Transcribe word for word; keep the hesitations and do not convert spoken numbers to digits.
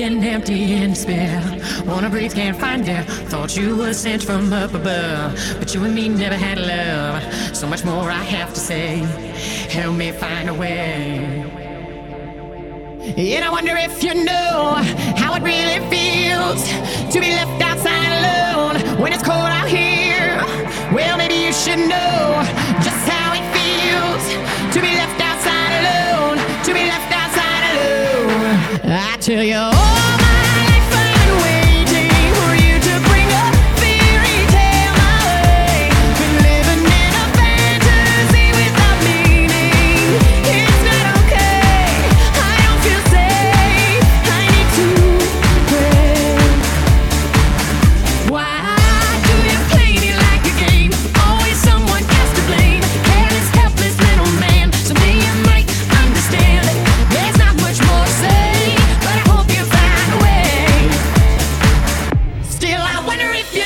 aching, empty, and despair. Wanna breathe, can't find air. Thought you were sent from up above, but you and me never had love. So much more I have to say. Help me find a way. And I wonder if you know how it really feels to be left outside alone when it's cold out here. Well, maybe you should know just how it feels to be left outside alone, to be left outside alone. I tell you all my life I've been waiting for you to bring a fairy tale my way. Been living in a fantasy without meaning. It's not okay, I don't feel safe, I need to pray. Why do you play me like a game? Always someone else to blame. Careless, helpless little man. Someday you might understand. There's not much more to say, but I hope you find a way. Still, I wonder if you